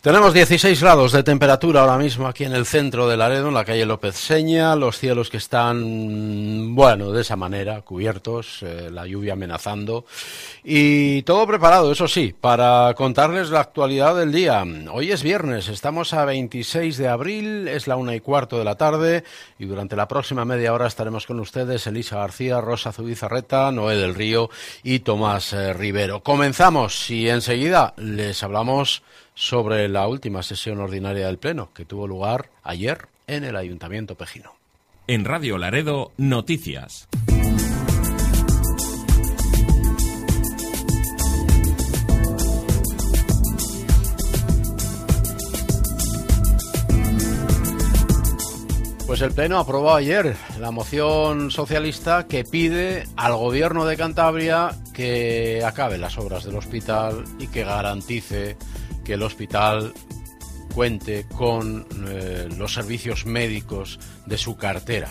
Tenemos 16 grados de temperatura ahora mismo aquí en el centro de Laredo, en la calle López Seña, los cielos que están, bueno, de esa manera, cubiertos, la lluvia amenazando y todo preparado, eso sí, para contarles la actualidad del día. Hoy es viernes, estamos a 26 de abril, es la 1:15 de la tarde y durante la próxima media hora estaremos con ustedes Elisa García, Rosa Zubizarreta, Noé del Río y Tomás Rivero. Comenzamos y enseguida les hablamos sobre la última sesión ordinaria del Pleno, que tuvo lugar ayer en el Ayuntamiento pejino. En Radio Laredo, noticias. Pues el Pleno aprobó ayer la moción socialista que pide al Gobierno de Cantabria que acabe las obras del hospital y que garantice que el hospital cuente con los servicios médicos de su cartera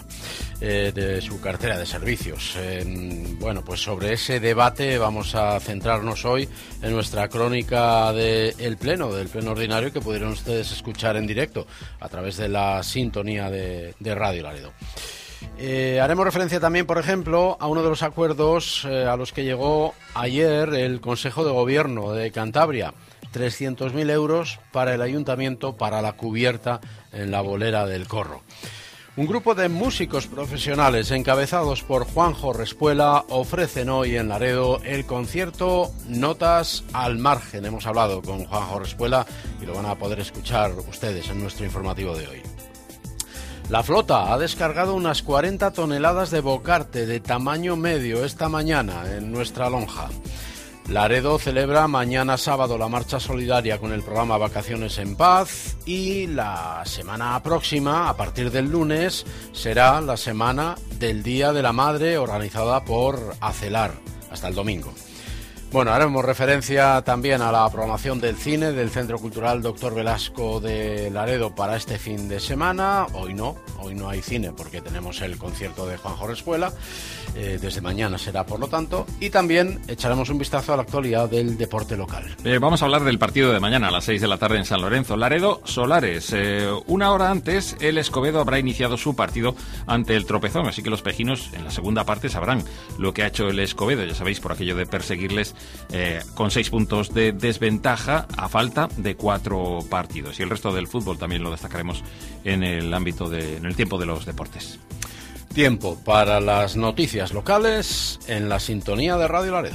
de servicios. Bueno, pues sobre ese debate vamos a centrarnos hoy en nuestra crónica del Pleno Ordinario, que pudieron ustedes escuchar en directo a través de la sintonía de Radio Laredo. Haremos referencia también, por ejemplo, a uno de los acuerdos a los que llegó ayer el Consejo de Gobierno de Cantabria. 300.000 euros para el ayuntamiento para la cubierta en la bolera del Corro. Un grupo de músicos profesionales encabezados por Juanjo Respuela ofrecen hoy en Laredo el concierto Notas al Margen. Hemos hablado con Juanjo Respuela y lo van a poder escuchar ustedes en nuestro informativo de hoy. La flota ha descargado unas 40 toneladas de bocarte de tamaño medio esta mañana en nuestra lonja. Laredo celebra mañana sábado la marcha solidaria con el programa Vacaciones en Paz y la semana próxima, a partir del lunes, será la semana del Día de la Madre organizada por ACELAR hasta el domingo. Bueno, haremos referencia también a la programación del cine del Centro Cultural Dr. Velasco de Laredo para este fin de semana. Hoy no hay cine porque tenemos el concierto de Juanjo Respuela. Desde mañana será, por lo tanto. Y también echaremos un vistazo a la actualidad del deporte local. Vamos a hablar del partido de mañana a las 6 de la tarde en San Lorenzo. Laredo Solares. Una hora antes, el Escobedo habrá iniciado su partido ante el Tropezón. Así que los pejinos en la segunda parte sabrán lo que ha hecho el Escobedo. Ya sabéis, por aquello de perseguirles con 6 puntos de desventaja a falta de 4 partidos. Y el resto del fútbol también lo destacaremos en el ámbito en el tiempo de los deportes. Tiempo para las noticias locales en la sintonía de Radio Laredo.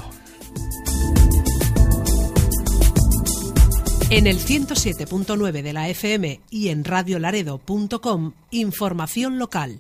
En el 107.9 de la FM y en radiolaredo.com, información local.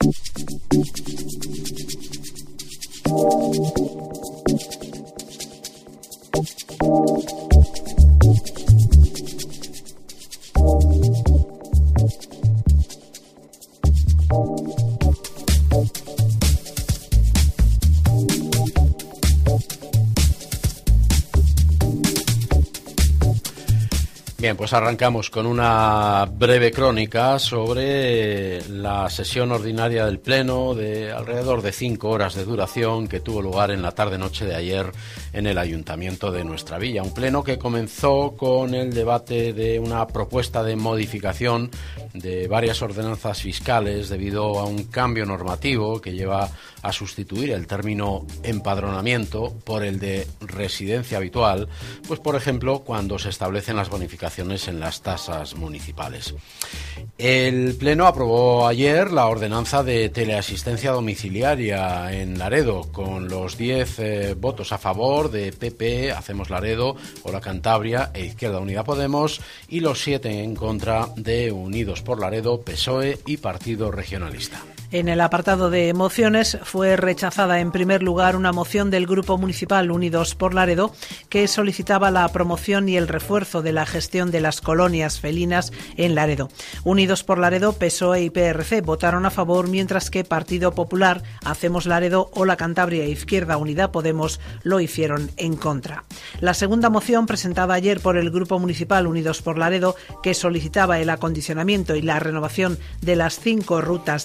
Bien, pues arrancamos con una breve crónica sobre la sesión ordinaria del Pleno de alrededor de 5 horas de duración que tuvo lugar en la tarde-noche de ayer en el Ayuntamiento de nuestra villa. Un Pleno que comenzó con el debate de una propuesta de modificación de varias ordenanzas fiscales debido a un cambio normativo que lleva a sustituir el término empadronamiento por el de residencia habitual, pues por ejemplo cuando se establecen las bonificaciones en las tasas municipales. El Pleno aprobó ayer la ordenanza de teleasistencia domiciliaria en Laredo con los 10 votos a favor de PP, Hacemos Laredo, Hola Cantabria e Izquierda Unida Podemos y los 7 en contra de Unidos por Laredo, PSOE y Partido Regionalista. En el apartado de mociones fue rechazada en primer lugar una moción del Grupo Municipal Unidos por Laredo que solicitaba la promoción y el refuerzo de la gestión de las colonias felinas en Laredo. Unidos por Laredo, PSOE y PRC votaron a favor, mientras que Partido Popular, Hacemos Laredo, Hola Cantabria e Izquierda Unida Podemos lo hicieron en contra. La segunda moción, presentada ayer por el Grupo Municipal Unidos por Laredo, que solicitaba el acondicionamiento y la renovación de las 5 rutas de senderismo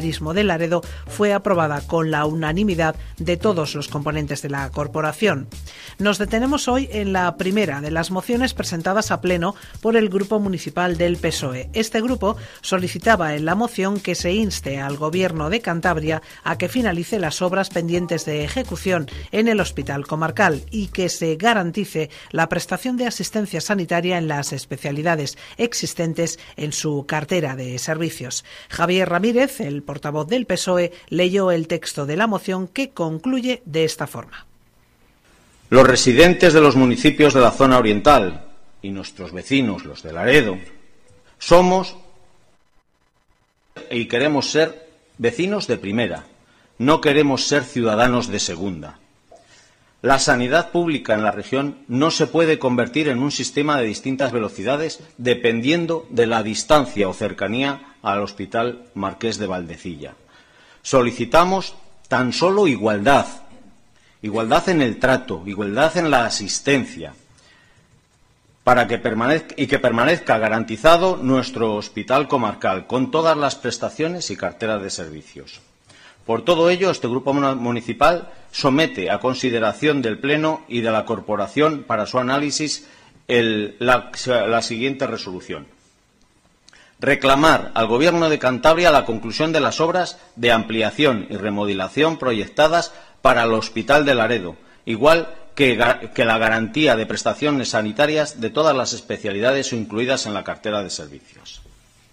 Urbanismo de Laredo fue aprobada con la unanimidad de todos los componentes de la corporación. Nos detenemos hoy en la primera de las mociones presentadas a pleno por el Grupo Municipal del PSOE. Este grupo solicitaba en la moción que se inste al Gobierno de Cantabria a que finalice las obras pendientes de ejecución en el Hospital Comarcal y que se garantice la prestación de asistencia sanitaria en las especialidades existentes en su cartera de servicios. Javier Ramírez, el portavoz del PSOE, leyó el texto de la moción que concluye de esta forma. Los residentes de los municipios de la zona oriental y nuestros vecinos, los de Laredo, somos y queremos ser vecinos de primera, no queremos ser ciudadanos de segunda. La sanidad pública en la región no se puede convertir en un sistema de distintas velocidades dependiendo de la distancia o cercanía al Hospital Marqués de Valdecilla. Solicitamos tan solo igualdad, igualdad en el trato, igualdad en la asistencia, para que permanezca garantizado nuestro Hospital Comarcal con todas las prestaciones y carteras de servicios. Por todo ello, este Grupo Municipal somete a consideración del Pleno y de la Corporación para su análisis la siguiente resolución. Reclamar al Gobierno de Cantabria la conclusión de las obras de ampliación y remodelación proyectadas para el Hospital de Laredo, igual que la garantía de prestaciones sanitarias de todas las especialidades incluidas en la cartera de servicios.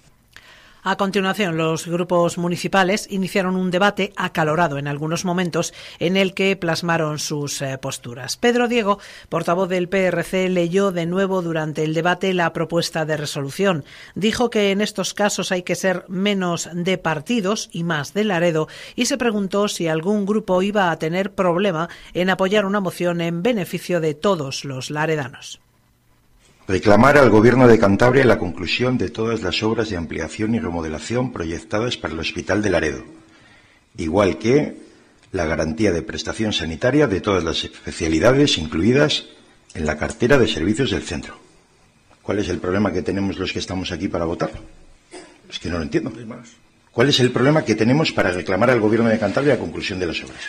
A continuación, los grupos municipales iniciaron un debate acalorado en algunos momentos en el que plasmaron sus posturas. Pedro Diego, portavoz del PRC, leyó de nuevo durante el debate la propuesta de resolución. Dijo que en estos casos hay que ser menos de partidos y más de Laredo y se preguntó si algún grupo iba a tener problema en apoyar una moción en beneficio de todos los laredanos. Reclamar al Gobierno de Cantabria la conclusión de todas las obras de ampliación y remodelación proyectadas para el Hospital de Laredo, igual que la garantía de prestación sanitaria de todas las especialidades incluidas en la cartera de servicios del centro. ¿Cuál es el problema que tenemos los que estamos aquí para votar? Es que no lo entiendo. ¿Cuál es el problema que tenemos para reclamar al Gobierno de Cantabria la conclusión de las obras?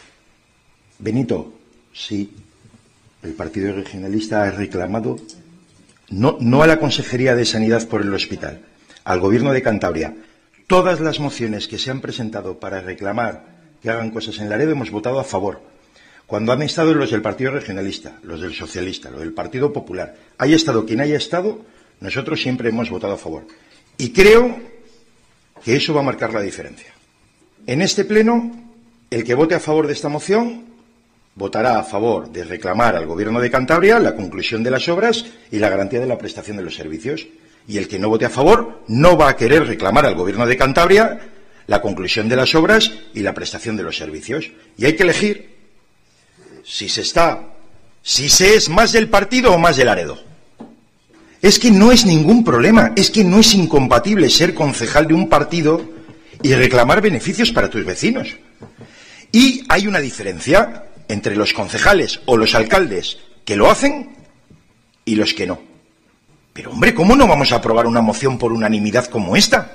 Benito, sí, el Partido Regionalista ha reclamado no a la Consejería de Sanidad por el hospital, al Gobierno de Cantabria. Todas las mociones que se han presentado para reclamar que hagan cosas en Laredo hemos votado a favor. Cuando han estado los del Partido Regionalista, los del Socialista, los del Partido Popular, haya estado quien haya estado, nosotros siempre hemos votado a favor. Y creo que eso va a marcar la diferencia. En este pleno, el que vote a favor de esta moción votará a favor de reclamar al Gobierno de Cantabria la conclusión de las obras y la garantía de la prestación de los servicios. Y el que no vote a favor no va a querer reclamar al Gobierno de Cantabria la conclusión de las obras y la prestación de los servicios. Y hay que elegir si se es más del partido o más del Laredo. Es que no es ningún problema, es que no es incompatible ser concejal de un partido y reclamar beneficios para tus vecinos. Y hay una diferencia entre los concejales o los alcaldes que lo hacen y los que no. Pero, hombre, ¿cómo no vamos a aprobar una moción por unanimidad como esta?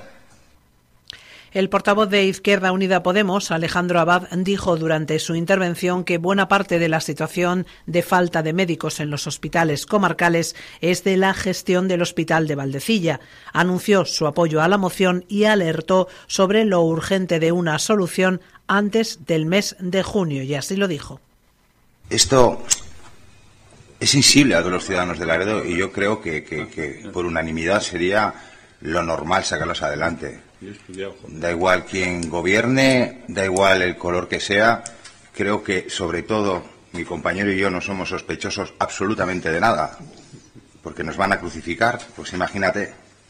El portavoz de Izquierda Unida Podemos, Alejandro Abad, dijo durante su intervención que buena parte de la situación de falta de médicos en los hospitales comarcales es de la gestión del Hospital de Valdecilla. Anunció su apoyo a la moción y alertó sobre lo urgente de una solución antes del mes de junio, y así lo dijo. Esto es sensible a los ciudadanos de Laredo y yo creo que por unanimidad sería lo normal sacarlos adelante. Da igual quién gobierne, da igual el color que sea, creo que sobre todo mi compañero y yo no somos sospechosos absolutamente de nada, porque nos van a crucificar, pues imagínate.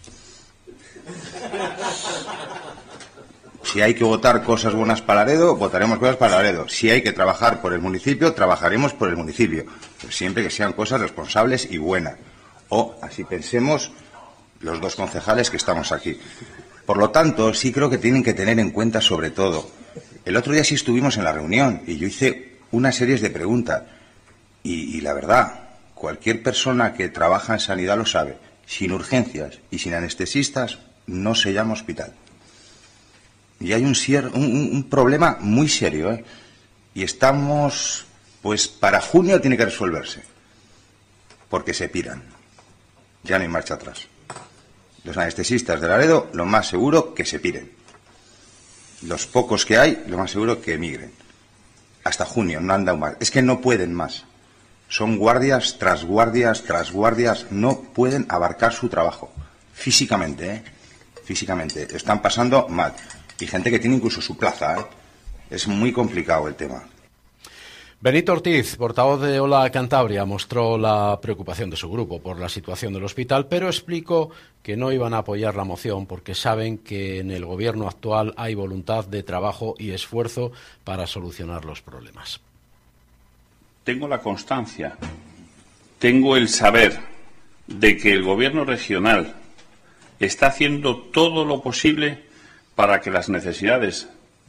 Si hay que votar cosas buenas para Laredo, votaremos cosas para Laredo. Si hay que trabajar por el municipio, trabajaremos por el municipio. Pero siempre que sean cosas responsables y buenas. O, así pensemos, los dos concejales que estamos aquí. Por lo tanto, sí creo que tienen que tener en cuenta sobre todo. El otro día sí estuvimos en la reunión y yo hice una serie de preguntas. Y la verdad, cualquier persona que trabaja en sanidad lo sabe. Sin urgencias y sin anestesistas no se llama hospital. Y hay un problema muy serio, ¿eh? Y estamos, pues para junio tiene que resolverse. Porque se piran. Ya no hay marcha atrás. Los anestesistas de Laredo, lo más seguro que se piren. Los pocos que hay, lo más seguro que emigren. Hasta junio, no han dado más. Es que no pueden más. Son guardias tras guardias tras guardias. No pueden abarcar su trabajo. Físicamente, ¿eh? Físicamente. Están pasando mal. Y gente que tiene incluso su plaza, ¿eh? Es muy complicado el tema. Benito Ortiz, portavoz de Hola Cantabria, mostró la preocupación de su grupo por la situación del hospital, pero explicó que no iban a apoyar la moción porque saben que en el gobierno actual hay voluntad de trabajo y esfuerzo para solucionar los problemas. Tengo la constancia, tengo el saber de que el gobierno regional está haciendo todo lo posible para que las necesidades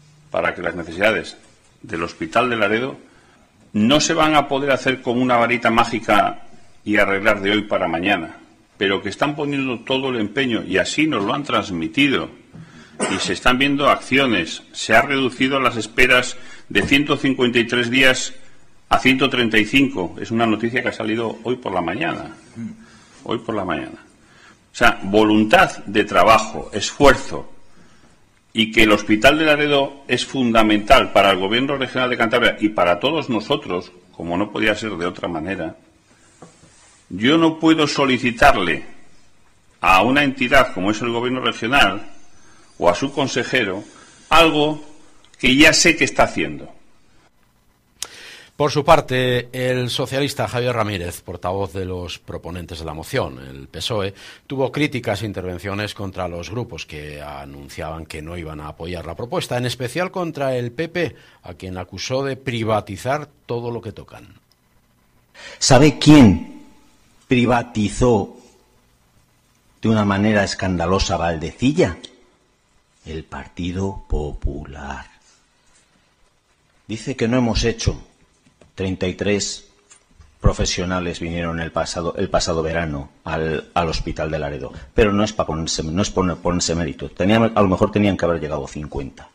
del Hospital de Laredo no se van a poder hacer con una varita mágica y arreglar de hoy para mañana, pero que están poniendo todo el empeño y así nos lo han transmitido y se están viendo acciones. Se ha reducido las esperas de 153 días a 135. Es una noticia que ha salido hoy por la mañana. Hoy por la mañana. O sea, voluntad de trabajo, esfuerzo, y que el Hospital de Laredo es fundamental para el Gobierno Regional de Cantabria y para todos nosotros, como no podía ser de otra manera. Yo no puedo solicitarle a una entidad como es el Gobierno Regional o a su consejero algo que ya sé que está haciendo. Por su parte, el socialista Javier Ramírez, portavoz de los proponentes de la moción, el PSOE, tuvo críticas e intervenciones contra los grupos que anunciaban que no iban a apoyar la propuesta, en especial contra el PP, a quien acusó de privatizar todo lo que tocan. ¿Sabe quién privatizó de una manera escandalosa Valdecilla? El Partido Popular. Dice que no hemos hecho. 33 profesionales vinieron el pasado verano al Hospital de Laredo, pero no es para ponerse mérito. A lo mejor tenían que haber llegado 50.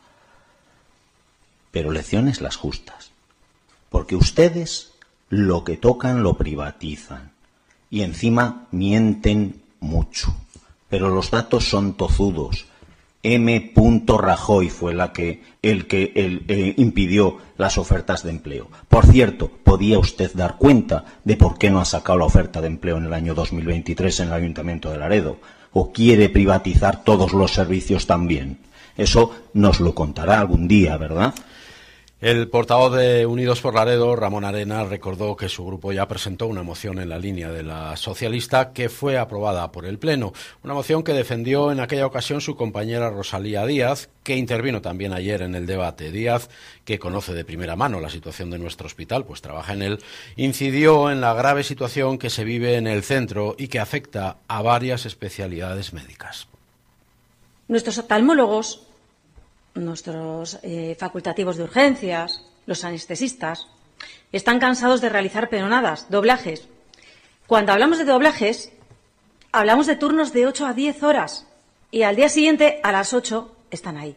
Pero lecciones las justas, porque ustedes lo que tocan lo privatizan y encima mienten mucho. Pero los datos son tozudos. M. Rajoy fue el que impidió las ofertas de empleo. Por cierto, ¿podía usted dar cuenta de por qué no ha sacado la oferta de empleo en el año 2023 en el Ayuntamiento de Laredo? ¿O quiere privatizar todos los servicios también? Eso nos lo contará algún día, ¿verdad? El portavoz de Unidos por Laredo, Ramón Arena, recordó que su grupo ya presentó una moción en la línea de la socialista que fue aprobada por el Pleno. Una moción que defendió en aquella ocasión su compañera Rosalía Díaz, que intervino también ayer en el debate. Díaz, que conoce de primera mano la situación de nuestro hospital, pues trabaja en él, incidió en la grave situación que se vive en el centro y que afecta a varias especialidades médicas. Nuestros oftalmólogos, nuestros facultativos de urgencias, los anestesistas, están cansados de realizar peonadas, doblajes. Cuando hablamos de doblajes, hablamos de turnos de 8 a 10 horas y al día siguiente, a las 8, están ahí.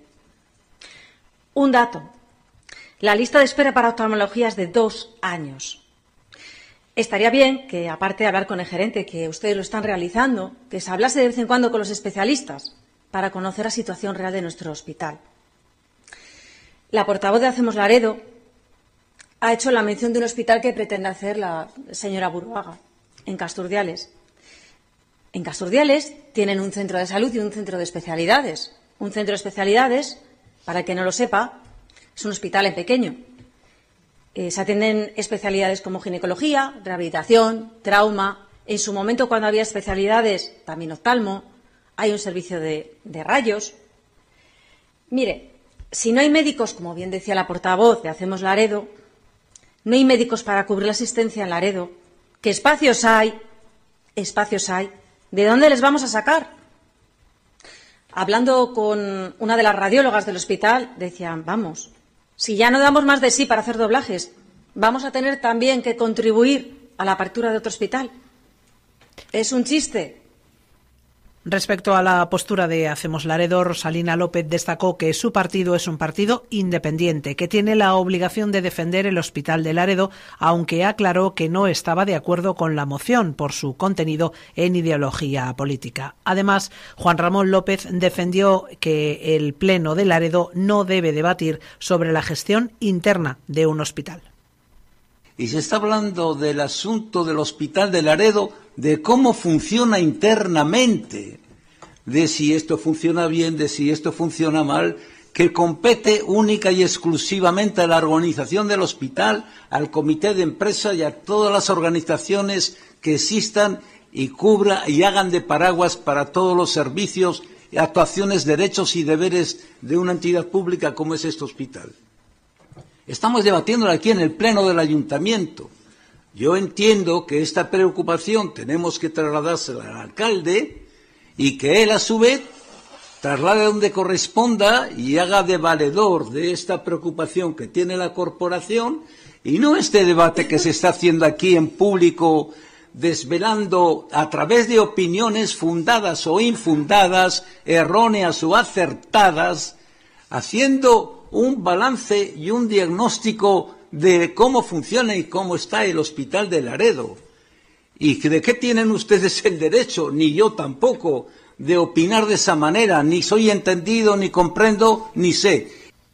Un dato. La lista de espera para oftalmología es de 2 años. Estaría bien que, aparte de hablar con el gerente, que ustedes lo están realizando, que se hablase de vez en cuando con los especialistas para conocer la situación real de nuestro hospital. La portavoz de Hacemos Laredo ha hecho la mención de un hospital que pretende hacer la señora Buruaga, en Casturdiales. En Casturdiales tienen un centro de salud y un centro de especialidades. Un centro de especialidades, para el que no lo sepa, es un hospital en pequeño. Se atienden especialidades como ginecología, rehabilitación, trauma. En su momento, cuando había especialidades, también oftalmo, hay un servicio de rayos. Mire, si no hay médicos, como bien decía la portavoz de Hacemos Laredo, no hay médicos para cubrir la asistencia en Laredo. ¿Qué espacios hay? ¿De dónde les vamos a sacar? Hablando con una de las radiólogas del hospital, decían, vamos, si ya no damos más de sí para hacer doblajes, vamos a tener también que contribuir a la apertura de otro hospital. Es un chiste. Respecto a la postura de Hacemos Laredo, Rosalina López destacó que su partido es un partido independiente, que tiene la obligación de defender el Hospital de Laredo, aunque aclaró que no estaba de acuerdo con la moción por su contenido en ideología política. Además, Juan Ramón López defendió que el Pleno de Laredo no debe debatir sobre la gestión interna de un hospital. Y se está hablando del asunto del Hospital de Laredo, de cómo funciona internamente, de si esto funciona bien, de si esto funciona mal, que compete única y exclusivamente a la organización del hospital, al comité de empresa y a todas las organizaciones que existan y cubra y hagan de paraguas para todos los servicios, actuaciones, derechos y deberes de una entidad pública como es este hospital. Estamos debatiéndolo aquí en el Pleno del Ayuntamiento. Yo entiendo que esta preocupación tenemos que trasladársela al alcalde y que él, a su vez, traslade donde corresponda y haga de valedor de esta preocupación que tiene la corporación y no este debate que se está haciendo aquí en público, desvelando a través de opiniones fundadas o infundadas, erróneas o acertadas, haciendo un balance y un diagnóstico de cómo funciona y cómo está el Hospital de Laredo. ¿Y de qué tienen ustedes el derecho? Ni yo tampoco, de opinar de esa manera. Ni soy entendido, ni comprendo, ni sé.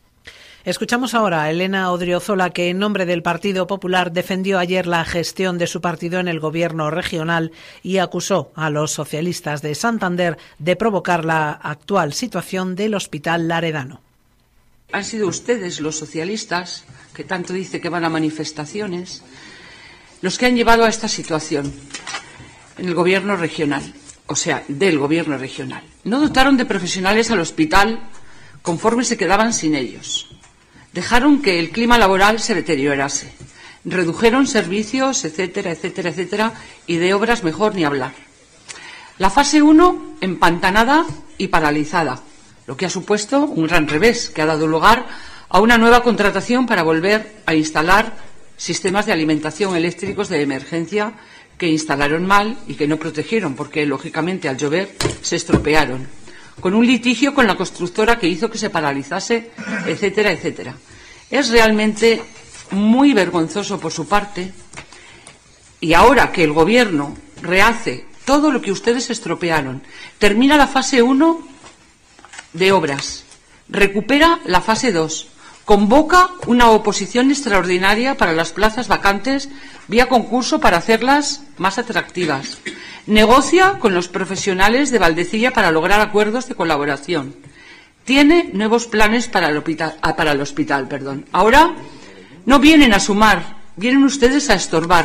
Escuchamos ahora a Elena Odriozola, que en nombre del Partido Popular defendió ayer la gestión de su partido en el gobierno regional y acusó a los socialistas de Santander de provocar la actual situación del Hospital Laredano. Han sido ustedes, los socialistas, que tanto dice que van a manifestaciones, los que han llevado a esta situación en el gobierno regional, o sea, del gobierno regional. No dotaron de profesionales al hospital conforme se quedaban sin ellos. Dejaron que el clima laboral se deteriorase. Redujeron servicios, etcétera, etcétera, etcétera, y de obras mejor ni hablar. La fase 1 empantanada y paralizada, lo que ha supuesto un gran revés, que ha dado lugar a una nueva contratación para volver a instalar sistemas de alimentación eléctricos de emergencia que instalaron mal y que no protegieron, porque lógicamente al llover se estropearon, con un litigio con la constructora que hizo que se paralizase, etcétera, etcétera. Es realmente muy vergonzoso por su parte, y ahora que el Gobierno rehace todo lo que ustedes estropearon, termina la fase 1 de obras, recupera la fase 2, convoca una oposición extraordinaria para las plazas vacantes vía concurso para hacerlas más atractivas, negocia con los profesionales de Valdecilla para lograr acuerdos de colaboración, tiene nuevos planes para el hospital. Ahora no vienen a sumar, vienen ustedes a estorbar.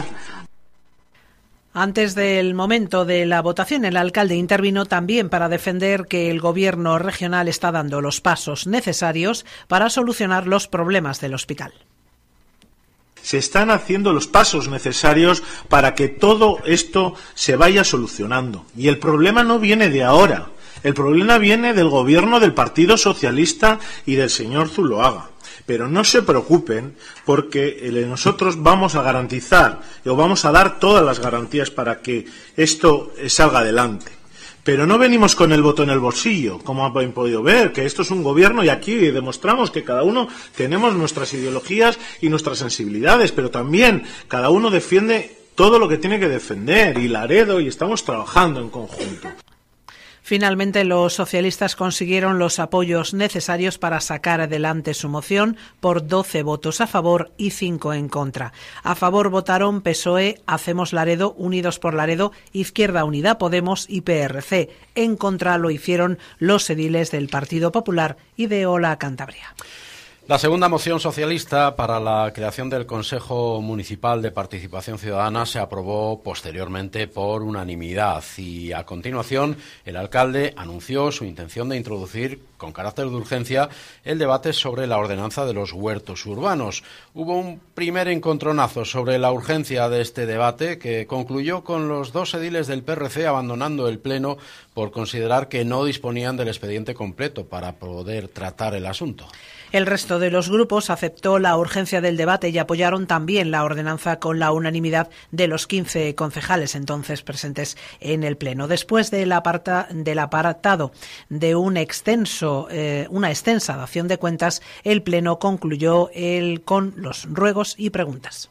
Antes del momento de la votación, el alcalde intervino también para defender que el gobierno regional está dando los pasos necesarios para solucionar los problemas del hospital. Se están haciendo los pasos necesarios para que todo esto se vaya solucionando. Y el problema no viene de ahora. El problema viene del gobierno del Partido Socialista y del señor Zuloaga. Pero no se preocupen, porque nosotros vamos a garantizar o vamos a dar todas las garantías para que esto salga adelante. Pero no venimos con el voto en el bolsillo, como han podido ver, que esto es un gobierno y aquí demostramos que cada uno tenemos nuestras ideologías y nuestras sensibilidades, pero también cada uno defiende todo lo que tiene que defender, y Laredo, y estamos trabajando en conjunto. Finalmente, los socialistas consiguieron los apoyos necesarios para sacar adelante su moción por 12 votos a favor y 5 en contra. A favor votaron PSOE, Hacemos Laredo, Unidos por Laredo, Izquierda Unida, Podemos y PRC. En contra lo hicieron los ediles del Partido Popular y de Hola Cantabria. La segunda moción socialista para la creación del Consejo Municipal de Participación Ciudadana se aprobó posteriormente por unanimidad y, a continuación, el alcalde anunció su intención de introducir con carácter de urgencia el debate sobre la ordenanza de los huertos urbanos. Hubo un primer encontronazo sobre la urgencia de este debate que concluyó con los dos ediles del PRC abandonando el Pleno por considerar que no disponían del expediente completo para poder tratar el asunto. El resto resto de los grupos aceptó la urgencia del debate y apoyaron también la ordenanza con la unanimidad de los 15 concejales entonces presentes en el Pleno. Después del apartado de una extensa dación de cuentas, el Pleno concluyó con los ruegos y preguntas.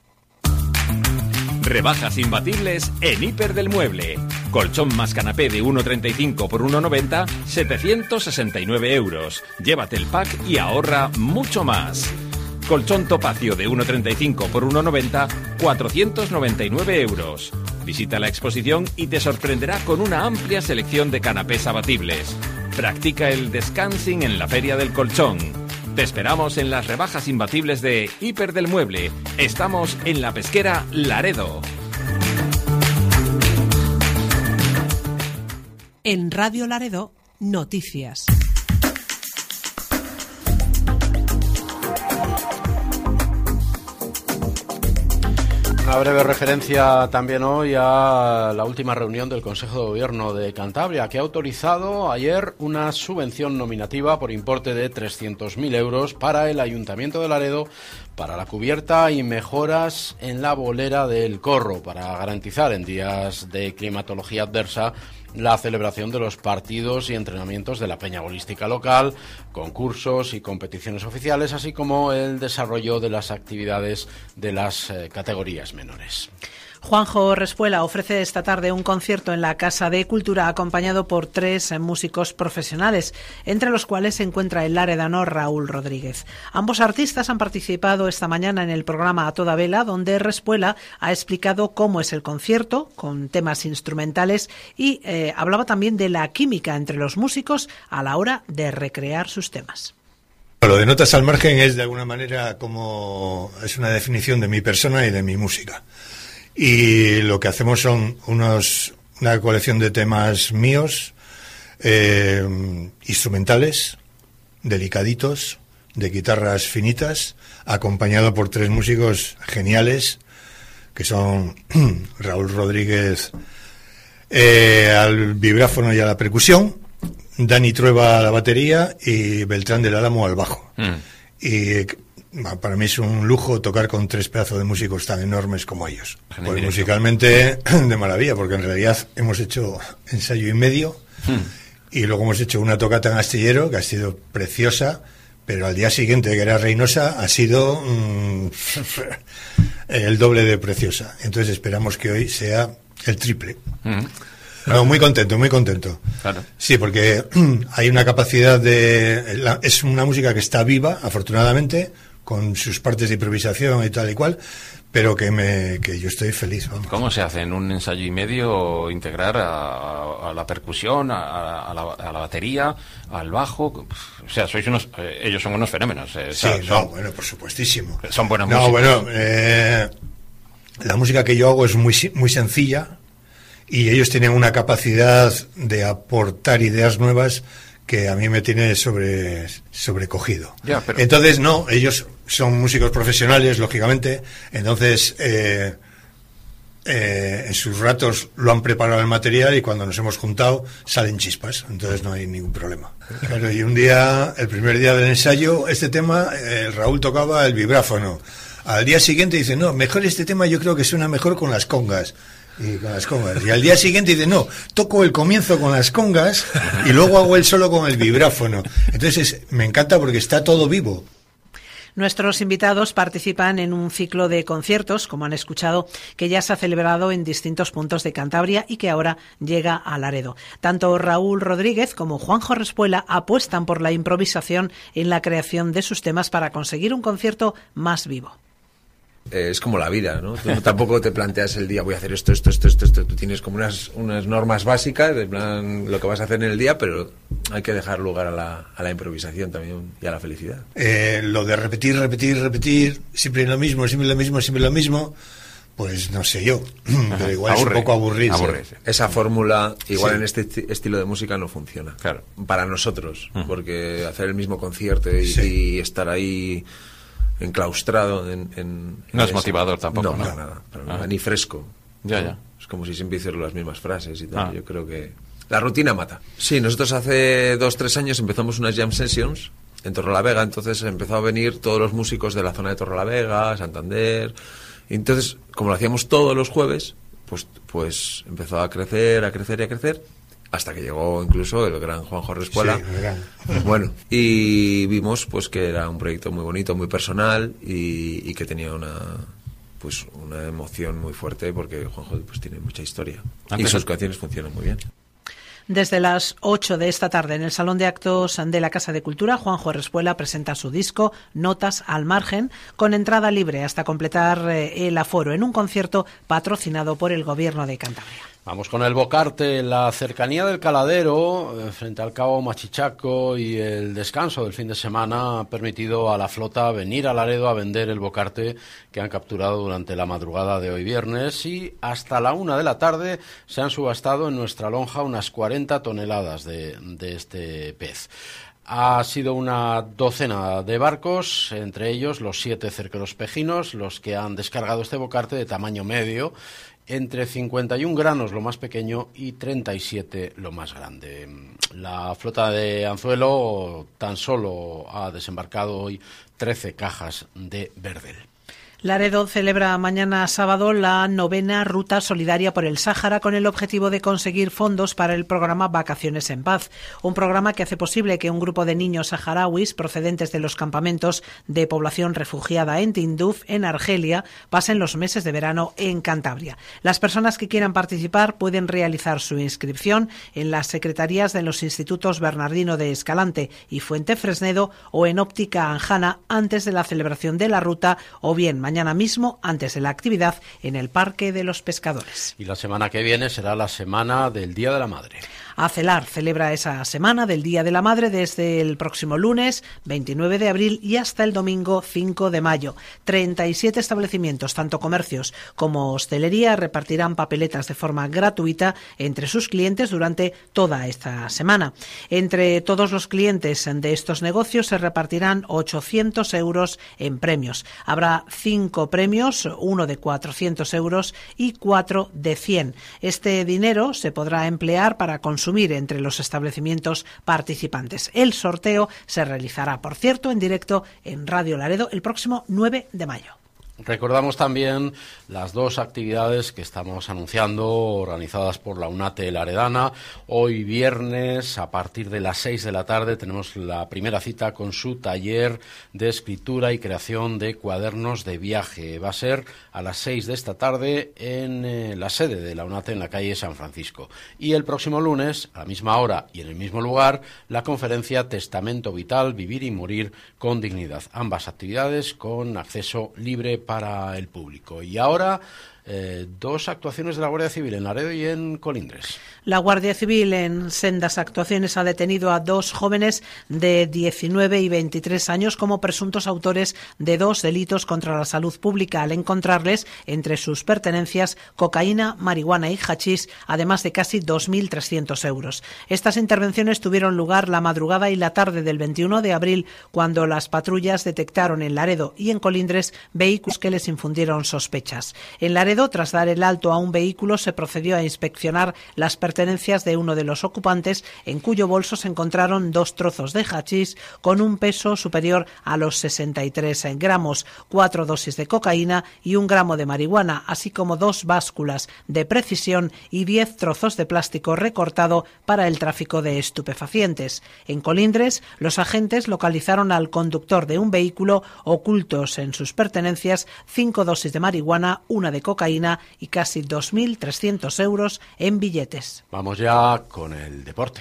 Rebajas imbatibles en Hiper del Mueble. Colchón más canapé de 1,35 por 1,90, 769 euros. Llévate el pack y ahorra mucho más. Colchón topacio de 1,35 por 1,90, 499 euros. Visita la exposición y te sorprenderá con una amplia selección de canapés abatibles. Practica el descansing en la Feria del Colchón. Te esperamos en las rebajas imbatibles de Hiper del Mueble. Estamos en La Pesquera, Laredo. En Radio Laredo, noticias. Una breve referencia también hoy a la última reunión del Consejo de Gobierno de Cantabria, que ha autorizado ayer una subvención nominativa por importe de 300.000 euros para el Ayuntamiento de Laredo para la cubierta y mejoras en la bolera del Corro, para garantizar en días de climatología adversa la celebración de los partidos y entrenamientos de la peña bolística local, concursos y competiciones oficiales, así como el desarrollo de las actividades de las categorías menores. Juanjo Respuela ofrece esta tarde un concierto en la Casa de Cultura acompañado por 3 músicos profesionales, entre los cuales se encuentra el laredano Raúl Rodríguez. Ambos artistas han participado esta mañana en el programa A Toda Vela, donde Respuela ha explicado cómo es el concierto, con temas instrumentales, y hablaba también de la química entre los músicos a la hora de recrear sus temas. Lo de Notas al Margen es de alguna manera como es una definición de mi persona y de mi música. Y lo que hacemos son una colección de temas míos, instrumentales, delicaditos, de guitarras finitas, acompañado por 3 músicos geniales, que son Raúl Rodríguez al vibráfono y a la percusión, Dani Trueba a la batería y Beltrán del Álamo al bajo. Y para mí es un lujo tocar con 3 pedazos de músicos tan enormes como ellos. Pues musicalmente de maravilla, porque en realidad hemos hecho ensayo y medio y luego hemos hecho una tocata en Astillero que ha sido preciosa, pero al día siguiente, que era Reynosa, ha sido el doble de preciosa. Entonces esperamos que hoy sea el triple. No, muy contento, muy contento. Claro. Sí, porque hay una capacidad es una música que está viva, afortunadamente, con sus partes de improvisación y tal y cual, pero que yo estoy feliz. Vamos. ¿Cómo se hace en un ensayo y medio integrar a la percusión, a la batería, al bajo? O sea, ellos son unos fenómenos. Sí, bueno, por supuestísimo. Son buenas músicas. No, bueno, la música que yo hago es muy sencilla y ellos tienen una capacidad de aportar ideas nuevas que a mí me tiene sobrecogido. Ya, pero... Entonces, no, ellos son músicos profesionales, lógicamente, entonces en sus ratos lo han preparado el material y cuando nos hemos juntado salen chispas, entonces no hay ningún problema. Claro, y un día, el primer día del ensayo, este tema, Raúl tocaba el vibráfono. Al día siguiente dice, no, mejor este tema yo creo que suena mejor con las congas. Y al día siguiente dice, no, toco el comienzo con las congas y luego hago el solo con el vibráfono. Entonces me encanta porque está todo vivo. Nuestros invitados participan en un ciclo de conciertos, como han escuchado, que ya se ha celebrado en distintos puntos de Cantabria y que ahora llega a Laredo. Tanto Raúl Rodríguez como Juanjo Respuela apuestan por la improvisación en la creación de sus temas para conseguir un concierto más vivo. Es como la vida, ¿no? Tú tampoco te planteas el día, voy a hacer esto. Tú tienes como unas normas básicas, en plan, lo que vas a hacer en el día, pero hay que dejar lugar a la improvisación también y a la felicidad. Lo de repetir, siempre lo mismo, pues no sé yo, pero igual es un poco aburrido. Esa fórmula, igual en este estilo de música no funciona. Claro. Para nosotros, porque hacer el mismo concierto y estar ahí enclaustrado no es motivador tampoco. No, nada, ni fresco. Ya. Es como si siempre hicieran las mismas frases y tal. Yo creo que la rutina mata. Sí, nosotros hace 2-3 años empezamos unas jam sessions en Torrelavega, entonces empezó a venir todos los músicos de la zona de Torrelavega, Santander, y entonces, como lo hacíamos todos los jueves, pues empezó a crecer, hasta que llegó incluso el gran Juanjo Respuela. Sí, el gran. Bueno, y vimos pues que era un proyecto muy bonito, muy personal y que tenía una emoción muy fuerte, porque Juanjo pues tiene mucha historia. Y sus canciones funcionan muy bien. Desde las 8 de esta tarde en el Salón de Actos de la Casa de Cultura, Juanjo Respuela presenta su disco Notas al Margen, con entrada libre hasta completar el aforo, en un concierto patrocinado por el Gobierno de Cantabria. Vamos con el Bocarte. La cercanía del Caladero, frente al Cabo Machichaco, y el descanso del fin de semana ha permitido a la flota venir a Laredo a vender el Bocarte que han capturado durante la madrugada de hoy viernes, y hasta la 1 de la tarde se han subastado en nuestra lonja unas 40 toneladas de este pez. Ha sido una docena de barcos, entre ellos los 7 cerqueros pejinos, los que han descargado este Bocarte de tamaño medio, entre 51 granos lo más pequeño y 37 lo más grande. La flota de anzuelo tan solo ha desembarcado hoy 13 cajas de verdel. Laredo celebra mañana sábado la 9ª Ruta Solidaria por el Sáhara, con el objetivo de conseguir fondos para el programa Vacaciones en Paz, un programa que hace posible que un grupo de niños saharauis procedentes de los campamentos de población refugiada en Tinduf, en Argelia, pasen los meses de verano en Cantabria. Las personas que quieran participar pueden realizar su inscripción en las secretarías de los institutos Bernardino de Escalante y Fuente Fresnedo, o en Óptica Anjana, antes de la celebración de la ruta, o bien mañana mismo antes de la actividad en el Parque de los Pescadores. Y la semana que viene será la semana del Día de la Madre. ACELAR celebra esa semana del Día de la Madre desde el próximo lunes 29 de abril y hasta el domingo 5 de mayo. 37 establecimientos, tanto comercios como hostelería, repartirán papeletas de forma gratuita entre sus clientes durante toda esta semana. Entre todos los clientes de estos negocios se repartirán 800 euros en premios. Habrá 5 premios, uno de 400 euros y 4 de 100. Este dinero se podrá emplear para consumir entre los establecimientos participantes. El sorteo se realizará, por cierto, en directo en Radio Laredo el próximo 9 de mayo. Recordamos también las 2 actividades que estamos anunciando, organizadas por la UNATE Laredana. Hoy viernes, a partir de las 6 de la tarde, tenemos la primera cita con su taller de escritura y creación de cuadernos de viaje. Va a ser a las 6 de esta tarde en la sede de la UNATE, en la calle San Francisco. Y el próximo lunes, a la misma hora y en el mismo lugar, la conferencia Testamento Vital, Vivir y Morir con Dignidad. Ambas actividades con acceso libre para el público. Y ahora 2 actuaciones de la Guardia Civil en Laredo y en Colindres. La Guardia Civil, en sendas actuaciones, ha detenido a 2 jóvenes de 19 y 23 años como presuntos autores de 2 delitos contra la salud pública, al encontrarles entre sus pertenencias cocaína, marihuana y hachís, además de casi 2.300 euros. Estas intervenciones tuvieron lugar la madrugada y la tarde del 21 de abril, cuando las patrullas detectaron en Laredo y en Colindres vehículos que les infundieron sospechas. En Laredo, tras dar el alto a un vehículo, se procedió a inspeccionar las pertenencias de uno de los ocupantes, en cuyo bolso se encontraron 2 trozos de hachís con un peso superior a los 63 gramos, 4 dosis de cocaína y 1 gramo de marihuana, así como 2 básculas de precisión y 10 trozos de plástico recortado para el tráfico de estupefacientes. En Colindres, los agentes localizaron al conductor de un vehículo, ocultos en sus pertenencias 5 dosis de marihuana, 1 de cocaína y casi 2.300 euros en billetes. Vamos ya con el deporte.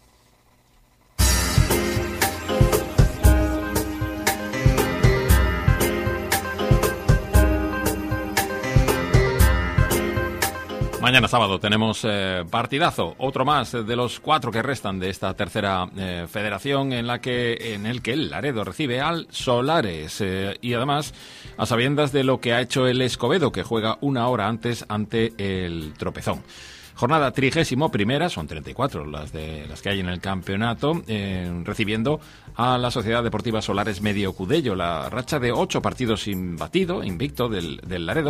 Mañana sábado tenemos partidazo, otro más de los 4 que restan de esta tercera federación, en el que el Laredo recibe al Solares, y además a sabiendas de lo que ha hecho el Escobedo, que juega 1 hora antes ante el Tropezón. Jornada 31ª, son 34 las que hay en el campeonato, recibiendo a la Sociedad Deportiva Solares Medio Cudello. La racha de 8 partidos invicto del Laredo,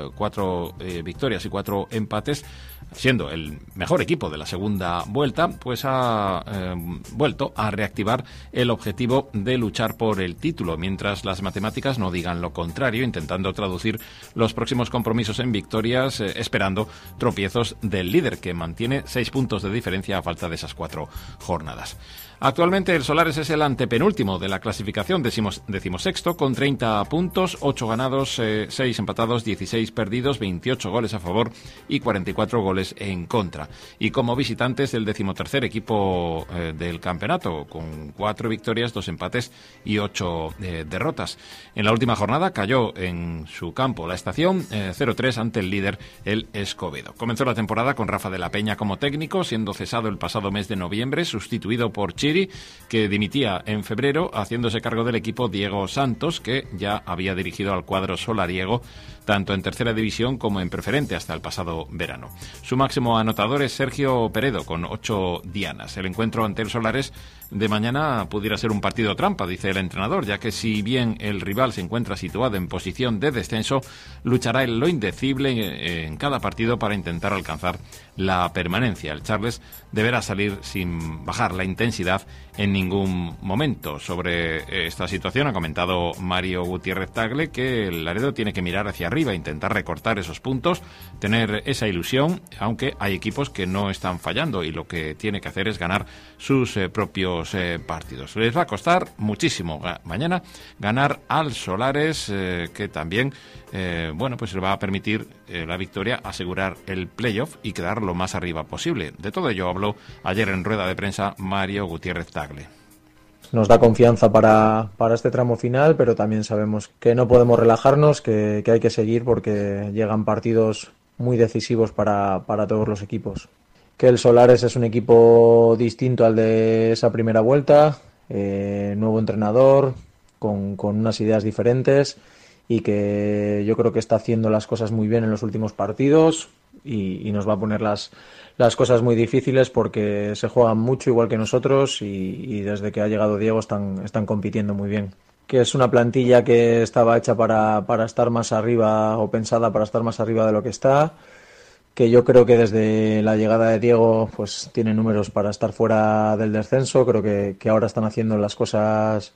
4 victorias y 4 empates, siendo el mejor equipo de la segunda vuelta, pues ha vuelto a reactivar el objetivo de luchar por el título, mientras las matemáticas no digan lo contrario, intentando traducir los próximos compromisos en victorias, esperando tropiezos del líder, que mantiene 6 puntos de diferencia a falta de esas 4 jornadas. Actualmente el Solares es el antepenúltimo de la clasificación, decimosexto, con 30 puntos, 8 ganados, 6 empatados, 16 perdidos, 28 goles a favor y 44 goles en contra. Y como visitantes, el 13º equipo del campeonato, con 4 victorias, 2 empates y 8 derrotas. En la última jornada cayó en su campo la Estación 0-3 ante el líder, el Escobedo. Comenzó la temporada con Rafa de la Peña como técnico, siendo cesado el pasado mes de noviembre, sustituido por Chiri, que dimitía en febrero, haciéndose cargo del equipo Diego Santos, que ya había dirigido al cuadro solariego tanto en tercera división como en preferente hasta el pasado verano. Su máximo anotador es Sergio Peredo, con 8 dianas. El encuentro ante el Solares de mañana pudiera ser un partido trampa, dice el entrenador, ya que si bien el rival se encuentra situado en posición de descenso, luchará en lo indecible en cada partido para intentar alcanzar la permanencia. El Charles deberá salir sin bajar la intensidad en ningún momento. Sobre esta situación ha comentado Mario Gutiérrez Tagle que el Laredo tiene que mirar hacia arriba, intentar recortar esos puntos, tener esa ilusión, aunque hay equipos que no están fallando y lo que tiene que hacer es ganar sus propios partidos. Les va a costar muchísimo mañana ganar al Solares, que también pues le va a permitir la victoria, asegurar el playoff y quedar lo más arriba posible. De todo ello habló ayer en rueda de prensa Mario Gutiérrez Tagle. Nos da confianza para este tramo final, pero también sabemos que no podemos relajarnos, que hay que seguir porque llegan partidos muy decisivos para todos los equipos. Que el Solares es un equipo distinto al de esa primera vuelta, nuevo entrenador, con unas ideas diferentes y que yo creo que está haciendo las cosas muy bien en los últimos partidos y nos va a poner las cosas muy difíciles porque se juegan mucho igual que nosotros y desde que ha llegado Diego están compitiendo muy bien. Que es una plantilla que estaba hecha para estar más arriba o pensada para estar más arriba de lo que está, que yo creo que desde la llegada de Diego pues tiene números para estar fuera del descenso. Creo que ahora están haciendo las cosas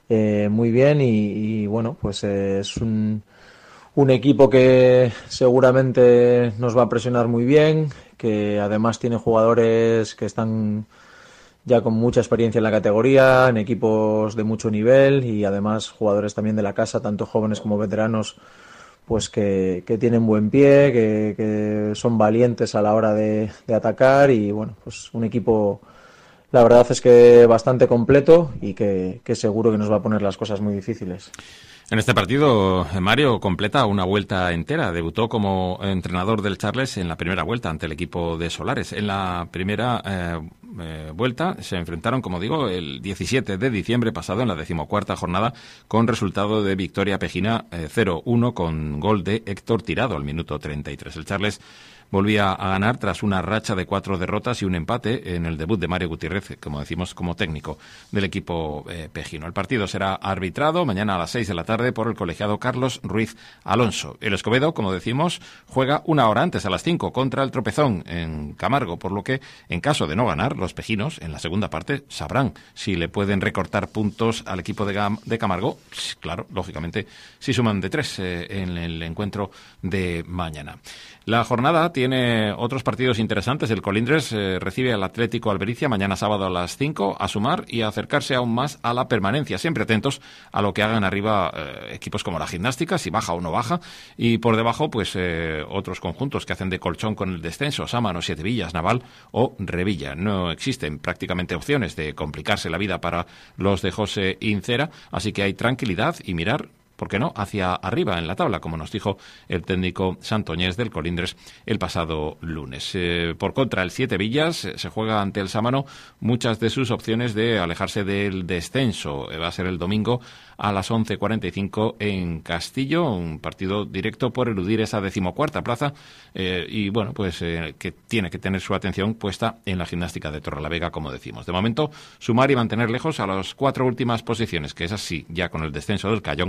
muy bien y bueno, pues es un equipo que seguramente nos va a presionar muy bien, que además tiene jugadores que están ya con mucha experiencia en la categoría, en equipos de mucho nivel y además jugadores también de la casa, tanto jóvenes como veteranos, pues que tienen buen pie, que son valientes a la hora de atacar y bueno, pues un equipo, la verdad es que bastante completo y que seguro que nos va a poner las cosas muy difíciles. En este partido, Mario completa una vuelta entera. Debutó como entrenador del Charles en la primera vuelta ante el equipo de Solares. En la primera vuelta se enfrentaron, como digo, el 17 de diciembre pasado en la 14ª jornada con resultado de victoria pejina 0-1 con gol de Héctor Tirado al minuto 33. El Charles volvía a ganar tras una racha de 4 derrotas y un empate en el debut de Mario Gutiérrez, como decimos, como técnico del equipo pejino. El partido será arbitrado mañana a las 6 de la tarde por el colegiado Carlos Ruiz Alonso. El Escobedo, como decimos, juega una hora antes, a las 5, contra el Tropezón en Camargo, por lo que, en caso de no ganar, los pejinos, en la segunda parte, sabrán si le pueden recortar puntos al equipo de Camargo. Claro, lógicamente, si suman de 3 en el encuentro de mañana. La jornada tiene otros partidos interesantes. El Colindres recibe al Atlético Albericia mañana sábado a las 5 a sumar y a acercarse aún más a la permanencia. Siempre atentos a lo que hagan arriba equipos como la Gimnástica, si baja o no baja. Y por debajo, pues otros conjuntos que hacen de colchón con el descenso. Sámano, Siete Villas, Naval o Revilla. No existen prácticamente opciones de complicarse la vida para los de José Incera. Así que hay tranquilidad y mirar ¿por qué no?, hacia arriba en la tabla, como nos dijo el técnico santoñés del Colindres el pasado lunes. Por contra, el Siete Villas se juega ante el Sámano muchas de sus opciones de alejarse del descenso. Va a ser el domingo a las 11:45 en Castillo, un partido directo por eludir esa 14ª plaza y bueno, pues que tiene que tener su atención puesta en la Gimnástica de Torrelavega, como decimos. De momento, sumar y mantener lejos a las 4 últimas posiciones, que esas sí, ya con el descenso del Cayón,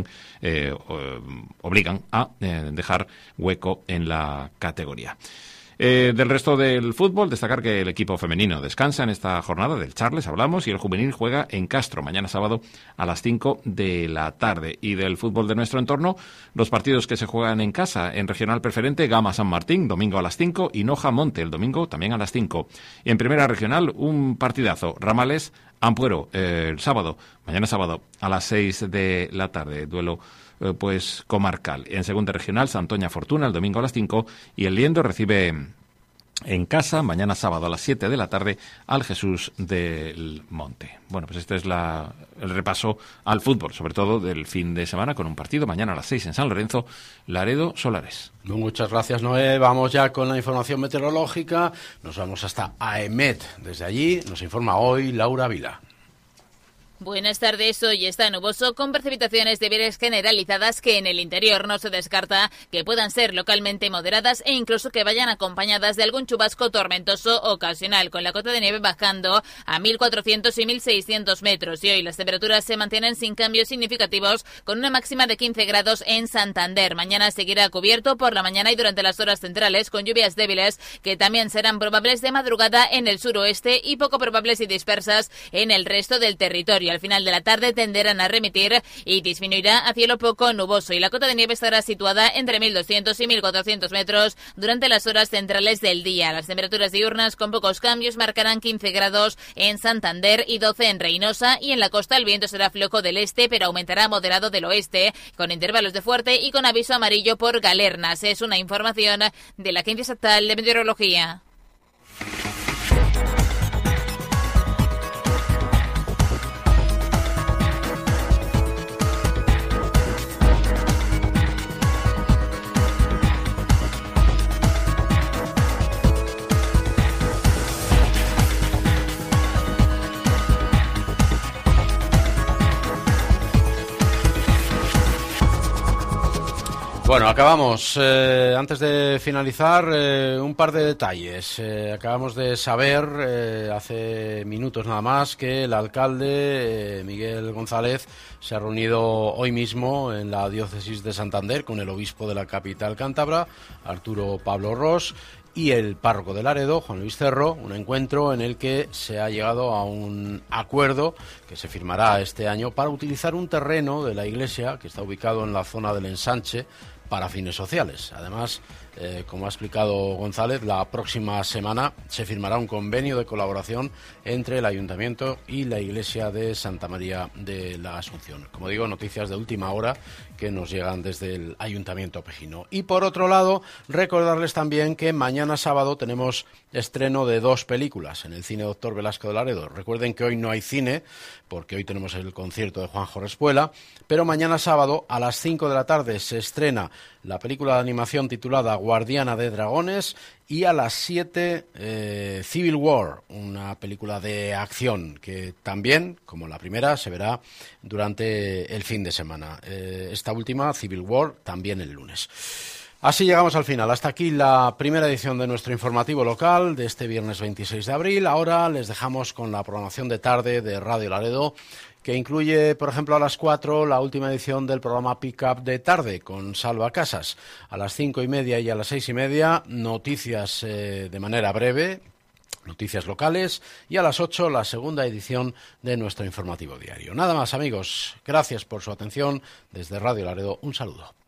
obligan a dejar hueco en la categoría. Del resto del fútbol, destacar que el equipo femenino descansa en esta jornada, del Charles hablamos, y el juvenil juega en Castro mañana sábado a las 5 de la tarde. Y del fútbol de nuestro entorno, los partidos que se juegan en casa, en regional preferente, Gama San Martín, domingo a las 5, y Noja Monte, el domingo también a las 5. Y en primera regional, un partidazo, Ramales Ampuero, el sábado, mañana sábado a las 6 de la tarde, duelo pues comarcal. En segunda regional, Santoña Fortuna, el domingo a las 5, y el Liendo recibe en casa, mañana sábado a las 7 de la tarde, al Jesús del Monte. Bueno, pues este es el repaso al fútbol, sobre todo del fin de semana, con un partido mañana a las 6 en San Lorenzo, Laredo Solares. Muchas gracias, Noé. Vamos ya con la información meteorológica. Nos vamos hasta AEMET. Desde allí nos informa hoy Laura Vila. Buenas tardes. Hoy está nuboso con precipitaciones débiles generalizadas que en el interior no se descarta que puedan ser localmente moderadas e incluso que vayan acompañadas de algún chubasco tormentoso ocasional, con la cota de nieve bajando a 1.400 y 1.600 metros. Y hoy las temperaturas se mantienen sin cambios significativos, con una máxima de 15 grados en Santander. Mañana seguirá cubierto por la mañana y durante las horas centrales, con lluvias débiles que también serán probables de madrugada en el suroeste y poco probables y dispersas en el resto del territorio. Al final de la tarde tenderán a remitir y disminuirá a cielo poco nuboso, y la cota de nieve estará situada entre 1.200 y 1.400 metros durante las horas centrales del día. Las temperaturas diurnas con pocos cambios marcarán 15 grados en Santander y 12 en Reynosa, y en la costa el viento será flojo del este pero aumentará moderado del oeste, con intervalos de fuerte y con aviso amarillo por galernas. Es una información de la Agencia Estatal de Meteorología. Bueno, acabamos. Antes de finalizar, un par de detalles. Acabamos de saber, hace minutos nada más, que el alcalde, Miguel González, se ha reunido hoy mismo en la diócesis de Santander con el obispo de la capital cántabra, Arturo Pablo Ros, y el párroco de Laredo, Juan Luis Cerro, un encuentro en el que se ha llegado a un acuerdo que se firmará este año para utilizar un terreno de la iglesia que está ubicado en la zona del ensanche para fines sociales. Además, como ha explicado González, la próxima semana se firmará un convenio de colaboración entre el Ayuntamiento y la Iglesia de Santa María de la Asunción. Como digo, noticias de última hora que nos llegan desde el Ayuntamiento pejino. Y por otro lado, recordarles también que mañana sábado tenemos estreno de 2 películas en el Cine Doctor Velasco de Laredo. Recuerden que hoy no hay cine, porque hoy tenemos el concierto de Juanjo Respuela, pero mañana sábado a las 5 de la tarde se estrena la película de animación titulada Guardiana de Dragones, y a las 7 Civil War, una película de acción que también, como la primera, se verá durante el fin de semana. Esta última, Civil War, también el lunes. Así llegamos al final. Hasta aquí la primera edición de nuestro informativo local de este viernes 26 de abril. Ahora les dejamos con la programación de tarde de Radio Laredo, que incluye, por ejemplo, a las 4 la última edición del programa Pick Up de tarde con Salva Casas. A las 5:30 y a las 6:30 noticias de manera breve, noticias locales, y a las 8 la segunda edición de nuestro informativo diario. Nada más, amigos. Gracias por su atención. Desde Radio Laredo, un saludo.